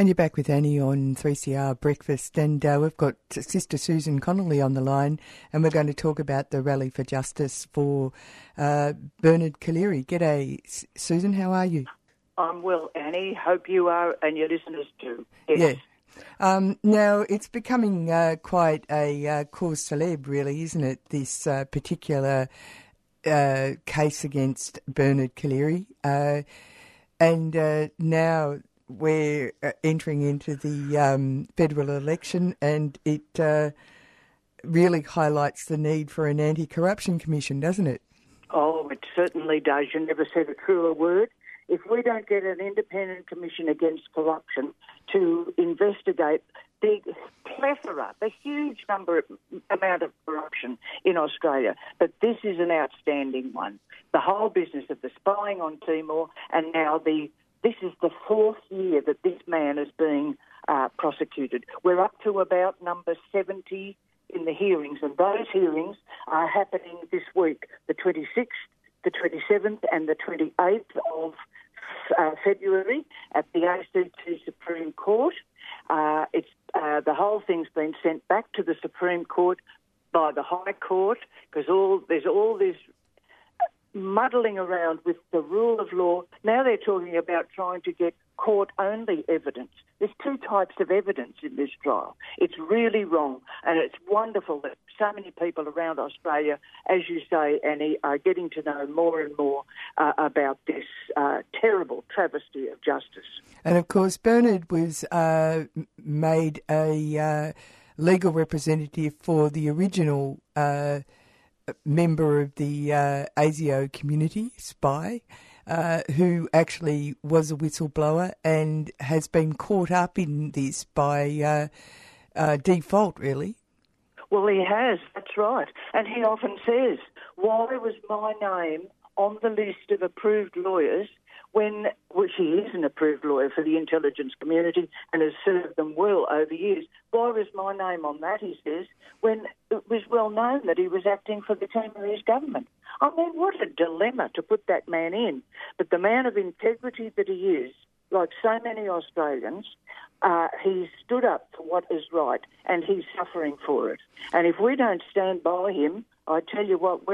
And you're back with Annie on 3CR Breakfast, and we've got Sister Susan Connolly on the line, and we're going to talk about the Rally for Justice for Bernard Collaery. G'day, Susan, how are you? I'm well, Annie. Hope you are, and your listeners too. Yes. Yeah. Now, it's becoming quite a cause célèbre, really, isn't it, this particular case against Bernard Collaery. And now we're entering into the federal election, and it really highlights the need for an anti-corruption commission, doesn't it? Oh, it certainly does. You never said a truer word. If we don't get an independent commission against corruption to investigate the plethora, the huge amount of corruption in Australia, but this is an outstanding one. The whole business of the spying on Timor, and now this is the fourth year that this man is being prosecuted. We're up to about number 70 in the hearings, and those hearings are happening this week, the 26th, the 27th and the 28th of February at the ACT Supreme Court. The whole thing's been sent back to the Supreme Court by the High Court because there's all this muddling around with the rule of law. Now they're talking about trying to get court-only evidence. There's two types of evidence in this trial. It's really wrong, and it's wonderful that so many people around Australia, as you say, Annie, are getting to know more and more about this terrible travesty of justice. And, of course, Bernard was made a legal representative for the original member of the ASIO community, Spy, who actually was a whistleblower and has been caught up in this by default, really. Well, he has, that's right. And he often says, why was my name on the list of approved lawyers which he is an approved lawyer for the intelligence community and has served them well over years. Why was my name on that, he says, when it was well known that he was acting for the Timorese government? I mean, what a dilemma to put that man in. But the man of integrity that he is, like so many Australians, he stood up for what is right, and he's suffering for it. And if we don't stand by him, I tell you what,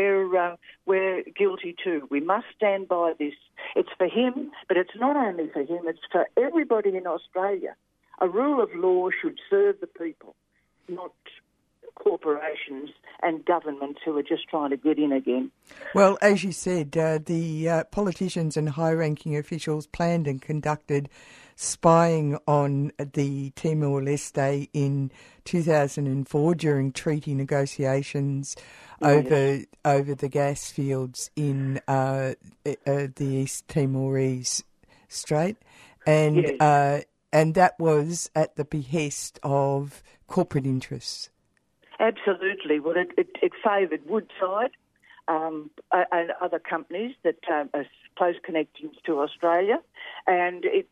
we're guilty too. We must stand by this. It's for him, but it's not only for him, it's for everybody in Australia. A rule of law should serve the people, not corporations and governments who are just trying to get in again. Well, as you said, the politicians and high-ranking officials planned and conducted spying on the Timor-Leste in 2004 during treaty negotiations over the gas fields in the East Timorese Strait, and that was at the behest of corporate interests. Absolutely. Well, it favoured Woodside and other companies that are close connections to Australia, and it's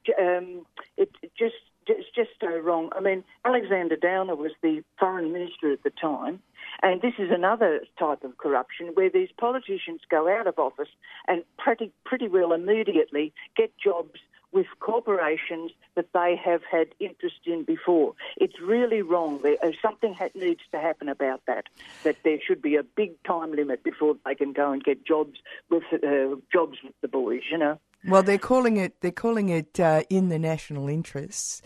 just so wrong. I mean, Alexander Downer was the foreign minister at the time, and this is another type of corruption where these politicians go out of office and pretty well immediately get jobs with corporations that they have had interest in before. It's really wrong. Something needs to happen about that there should be a big time limit before they can go and get jobs with the boys, you know. Well, they're calling it in the national interests.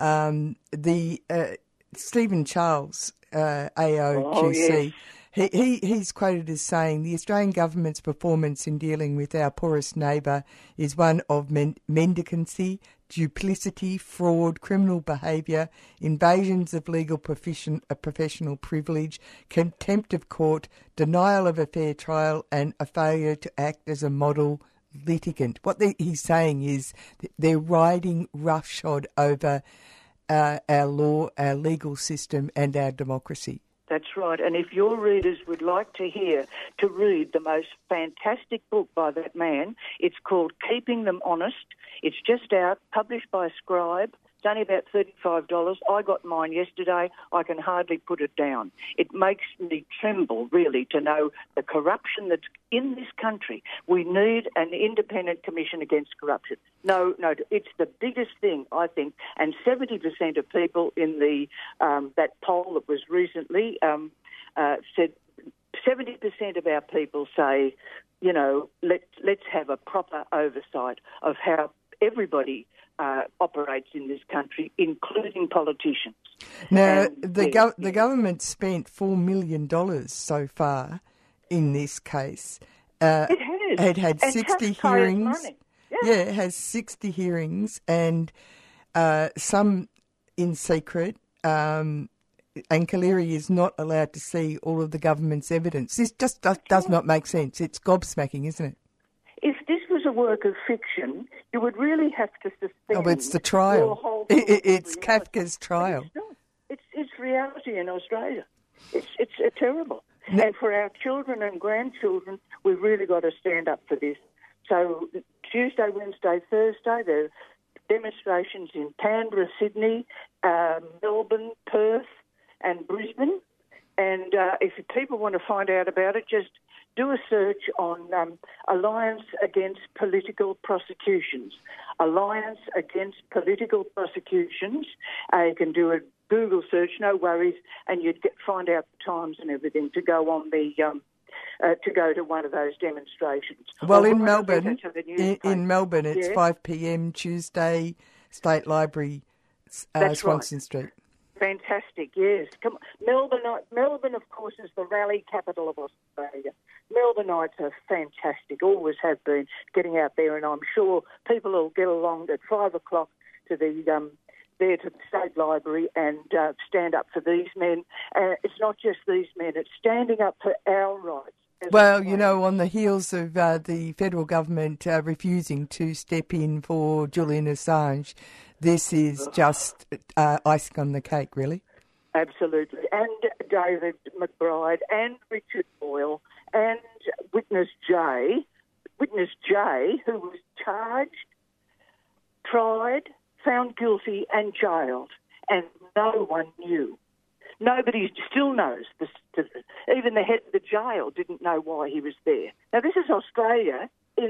Stephen Charles, AOQC, he's quoted as saying, the Australian government's performance in dealing with our poorest neighbour is one of mendicancy, duplicity, fraud, criminal behaviour, invasions of legal professional privilege, contempt of court, denial of a fair trial, and a failure to act as a model litigant. What he's saying is that they're riding roughshod over our law, our legal system and our democracy. That's right. And if your readers would like to read the most fantastic book by that man, it's called Keeping Them Honest. It's just out, published by Scribe, It's only about $35. I got mine yesterday. I can hardly put it down. It makes me tremble, really, to know the corruption that's in this country. We need an independent commission against corruption. No, it's the biggest thing, I think. And 70% of people in the that poll that was recently said 70% of our people say, you know, let's have a proper oversight of how everybody operates in this country, including politicians. Now, the government spent $4 million so far in this case. It has. It had 60 hearings. Yeah, it has 60 hearings and some in secret. And Kaleri is not allowed to see all of the government's evidence. This just does not make sense. It's gobsmacking, isn't it? If this was a work of fiction, you would really have to suspend. Oh, but it's the trial. It's Kafka's trial. It's reality in Australia. It's terrible. No. And for our children and grandchildren, we've really got to stand up for this. So Tuesday, Wednesday, Thursday, there are demonstrations in Canberra, Sydney, Melbourne, Perth and Brisbane. And if people want to find out about it, just do a search on Alliance Against Political Prosecutions. Alliance Against Political Prosecutions. You can do a Google search, no worries, and you'd find out the times and everything to go on the to go to one of those demonstrations. Well, in Melbourne, it's 5 p.m. Tuesday, State Library, Swanston right. Street. Fantastic, yes. Come on. Melbourne, of course, is the rally capital of Australia. Melbourneites are fantastic, always have been, getting out there, and I'm sure people will get along at 5 o'clock to the there to the State Library and stand up for these men. It's not just these men, it's standing up for our rights. Well, you know, on the heels of the federal government refusing to step in for Julian Assange, this is just icing on the cake, really. Absolutely. And David McBride and Richard Boyle and Witness J, who was charged, tried, found guilty and jailed, and no one knew. Nobody still knows. Even the head of the jail didn't know why he was there. Now, this is Australia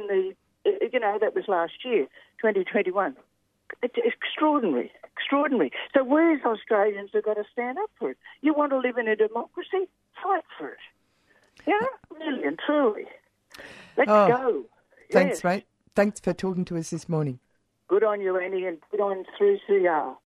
that was last year, 2021. It's extraordinary. So we as Australians have got to stand up for it. You want to live in a democracy? Fight for it. Yeah, really and truly. Let's go. Thanks, mate. Thanks for talking to us this morning. Good on you, Annie, and good on 3CR.